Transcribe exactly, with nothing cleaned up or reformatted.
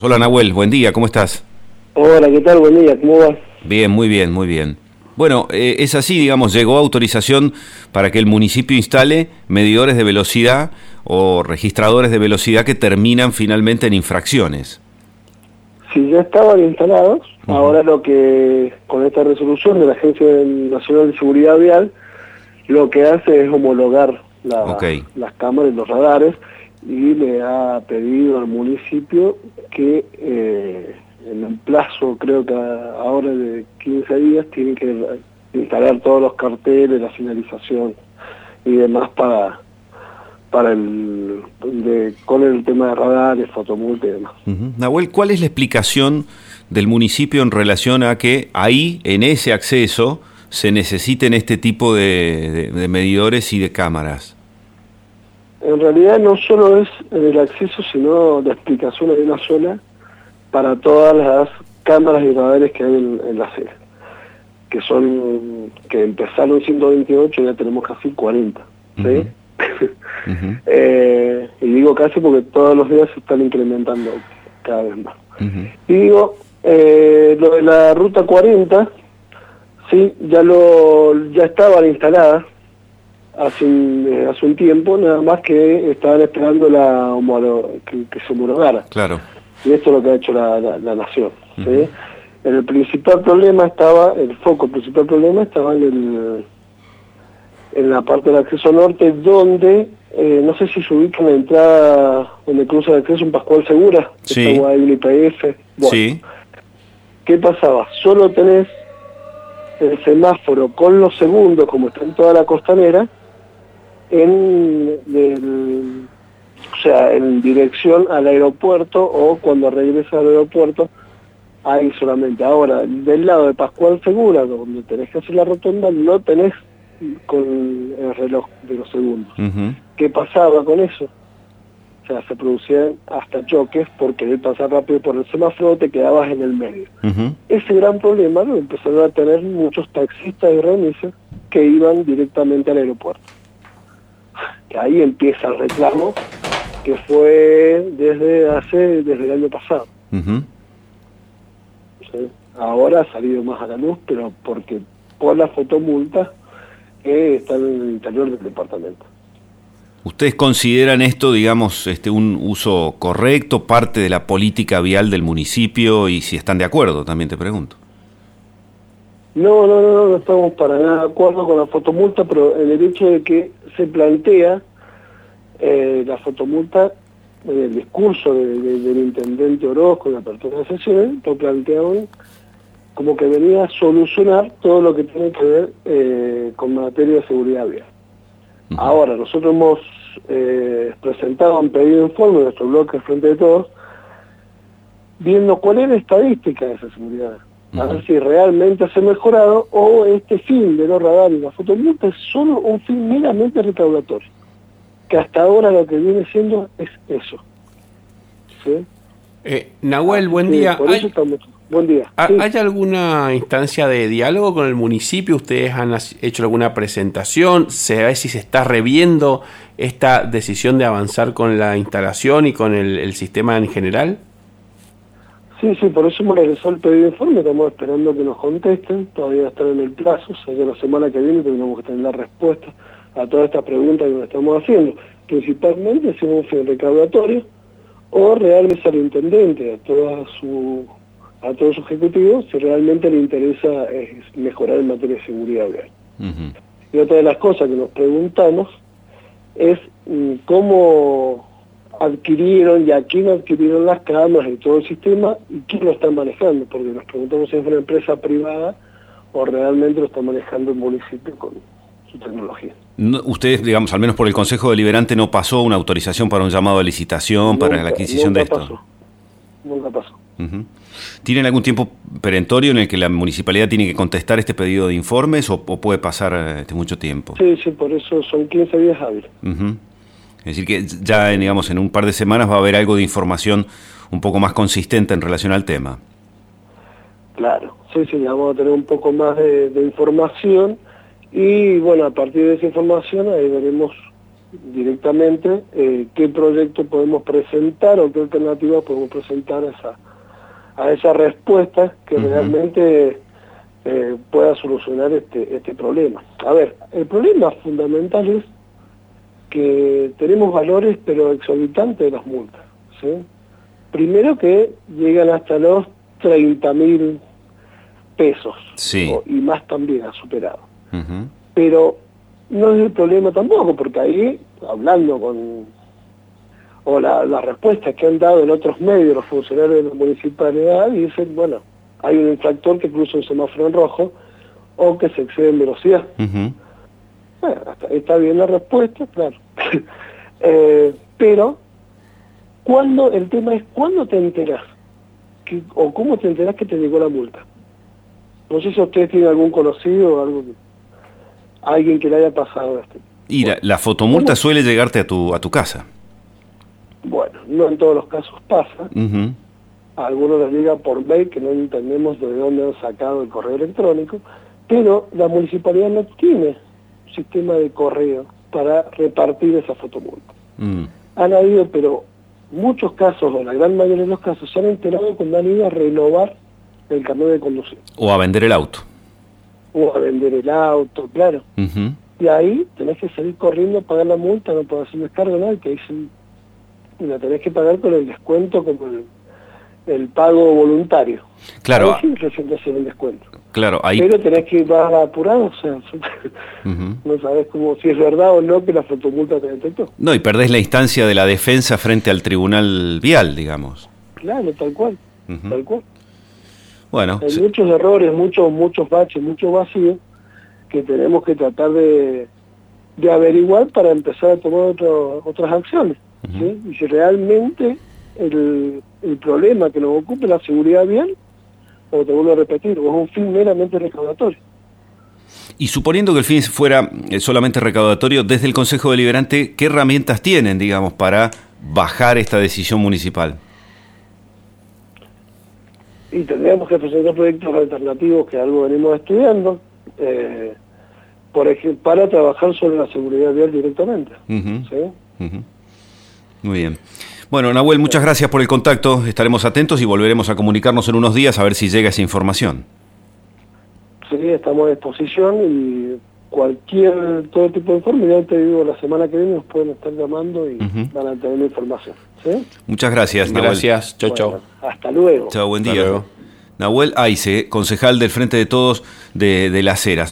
Hola Nahuel, buen día, ¿cómo estás? Hola, ¿qué tal? Buen día, ¿cómo vas? Bien, muy bien, muy bien. Bueno, eh, es así, digamos, llegó autorización para que el municipio instale medidores de velocidad o registradores de velocidad que terminan finalmente en infracciones. Si ya estaban instalados, Ujú. ahora lo que, con esta resolución de la Agencia Nacional de Seguridad Vial, lo que hace es homologar Ok, la- las cámaras y los radares y le ha pedido al municipio que eh, en un plazo, creo que a- ahora de quince días, tienen que instalar todos los carteles, la señalización y demás para para el de, con el tema de radares, fotomulta y demás. ujú. Nahuel, ¿cuál es la explicación del municipio en relación a que ahí, en ese acceso, se necesiten este tipo de, de- de medidores y de cámaras? En realidad no solo es en el acceso, sino la explicación de una sola para todas las cámaras y radares que hay en, en la acera, que son, que empezaron ciento veintiocho y ya tenemos casi cuarenta, ¿sí? Ujú, ujú, eh, y digo casi porque todos los días se están incrementando cada vez más. ujú. Y digo, eh, lo de la ruta cuarenta, sí, ya lo ya estaban instaladas hace un, eh, hace un tiempo, nada más que estaban esperando la homolo- que, que se homologara. Claro. Y esto es lo que ha hecho la, la, la Nación. Ujú. ¿Sí? El principal problema estaba, el foco el principal problema estaba en, el, en la parte del acceso norte, donde, eh, no sé si se ubica en la entrada, en el cruce de acceso en Pascual Segura, está Sí, ahí un I P F. Bueno, sí. ¿qué pasaba? Solo tenés el semáforo con los segundos, como está en toda la costanera, en del, o sea, en dirección al aeropuerto, o cuando regresa al aeropuerto, ahí solamente. Ahora, del lado de Pascual Segura, donde tenés que hacer la rotonda, no tenés con el reloj de los segundos. Ujú. ¿Qué pasaba con eso? O sea, se producían hasta choques por querer pasar rápido por el semáforo, te quedabas en el medio. Ujú. Ese gran problema lo empezaron a tener muchos taxistas y remises que iban directamente al aeropuerto. Que ahí empieza el reclamo, que fue desde hace desde el año pasado. Ujú. ¿Sí? Ahora ha salido más a la luz, pero porque por las fotomultas que están en el interior del departamento. ¿Ustedes consideran esto, digamos, este, un uso correcto, parte de la política vial del municipio? Y si están de acuerdo, también te pregunto. No, no, no, no, no estamos para nada de acuerdo con la fotomulta, pero en el hecho de que se plantea eh, la fotomulta, en el discurso de, de, del intendente Orozco en la apertura de sesiones, lo planteaban como que venía a solucionar todo lo que tiene que ver eh, con materia de seguridad vial. Ujú. Ahora, nosotros hemos eh, presentado un pedido de informe en nuestro bloque Frente de Todos, viendo cuál es la estadística de esa seguridad, a Ujú. ver si realmente se ha mejorado o este fin de los radares y la fotomulta es solo un fin meramente recaudatorio, que hasta ahora lo que viene siendo es eso. ¿Sí? Eh, Nahuel, Así buen que día. por eso ¿Hay, estamos... Buen día. ha- Sí. ¿Hay alguna instancia de diálogo con el municipio? ¿Ustedes han as- hecho alguna presentación? ¿Se ve si se está reviendo esta decisión de avanzar con la instalación y con el, el sistema en general? Sí, sí, por eso hemos realizado el pedido de informe, estamos esperando que nos contesten, todavía están en el plazo, o sea que la semana que viene tenemos que tener la respuesta a todas estas preguntas que nos estamos haciendo. Principalmente si es un fin recaudatorio o realmente al intendente, a toda su a todo su ejecutivo, si realmente le interesa es mejorar en materia de seguridad vial. Ujú. Y otra de las cosas que nos preguntamos es mm, cómo adquirieron y a quién adquirieron las cámaras y todo el sistema y quién lo está manejando, porque nos preguntamos si es una empresa privada o realmente lo está manejando el municipio con su tecnología. No, ustedes, digamos, al menos por el Consejo Deliberante no pasó una autorización para un llamado de licitación, para la Nunca, adquisición de nunca esto. pasó, nunca pasó. Ujú. ¿Tienen algún tiempo perentorio en el que la municipalidad tiene que contestar este pedido de informes o, o puede pasar eh, este, mucho tiempo? Sí, sí, por eso son quince días hábiles. Ujú. Es decir, que ya, digamos, en un par de semanas va a haber algo de información un poco más consistente en relación al tema. Claro, sí, sí, ya vamos a tener un poco más de, de información y bueno, a partir de esa información ahí veremos directamente eh, qué proyecto podemos presentar o qué alternativa podemos presentar a esa, a esa respuesta que uh-huh. realmente eh, pueda solucionar este, este problema. A ver, el problema fundamental es que tenemos valores pero exorbitantes de las multas, ¿sí? Primero que llegan hasta los treinta mil pesos, sí. o, y más también ha superado. Uh-huh. Pero no es el problema tampoco, porque ahí, hablando con, o la, la respuesta que han dado en otros medios los funcionarios de la municipalidad, dicen, bueno, hay un infractor que cruza un semáforo en rojo o que se excede en velocidad. Uh-huh. Bueno, hasta ahí está bien la respuesta, claro. eh, pero, cuando el tema es, ¿cuándo te enterás? Que, o cómo te enterás que te llegó la multa. No sé si ustedes tienen algún conocido o algo que, alguien que le haya pasado esto. Y bueno, la, la fotomulta ¿cómo? Suele llegarte a tu a tu casa. Bueno, no en todos los casos pasa. Uh-huh. A algunos les llega por mail, que no entendemos de dónde han sacado el correo electrónico, pero la municipalidad no tiene sistema de correo para repartir esa fotomulta. Mm. Han habido, pero muchos casos, o la gran mayoría de los casos, se han enterado cuando han ido a renovar el carnet de conducir. O a vender el auto. O a vender el auto, claro. Uh-huh. Y ahí tenés que salir corriendo a pagar la multa, no podés hacer descargo, nada, que dicen, la tenés que pagar con el descuento, como el, el pago voluntario. Claro. Ahí sí recién te hacen el descuento. Claro, ahí... Pero tenés que ir apurado, o sea, uh-huh. no sabés cómo, si es verdad o no que la fotomulta te detectó. No, y perdés la instancia de la defensa frente al tribunal vial, digamos. Claro, tal cual, uh-huh. tal cual. Bueno, hay sí. muchos errores, muchos muchos baches, muchos vacíos que tenemos que tratar de, de averiguar para empezar a tomar otro, otras acciones. Uh-huh. ¿Sí? Y si realmente el, el problema que nos ocupa es la seguridad vial, o te vuelvo a repetir, o es un fin meramente recaudatorio. Y suponiendo que el fin fuera solamente recaudatorio, desde el Consejo Deliberante, ¿qué herramientas tienen, digamos, para bajar esta decisión municipal? Y tendríamos que presentar proyectos alternativos, que algo venimos estudiando, eh, por ejemplo, para trabajar sobre la seguridad vial directamente. Uh-huh. ¿Sí? Uh-huh. Muy bien. Bueno, Nahuel, muchas gracias por el contacto. Estaremos atentos y volveremos a comunicarnos en unos días a ver si llega esa información. Sí, estamos a disposición y cualquier, todo tipo de información, te digo, la semana que viene nos pueden estar llamando y uh-huh. van a tener la información. ¿Sí? Muchas gracias, Nahuel. Gracias, chau, chau. Bueno, hasta luego. Chao, buen día. Nahuel Aice, concejal del Frente de Todos de, de Las Heras.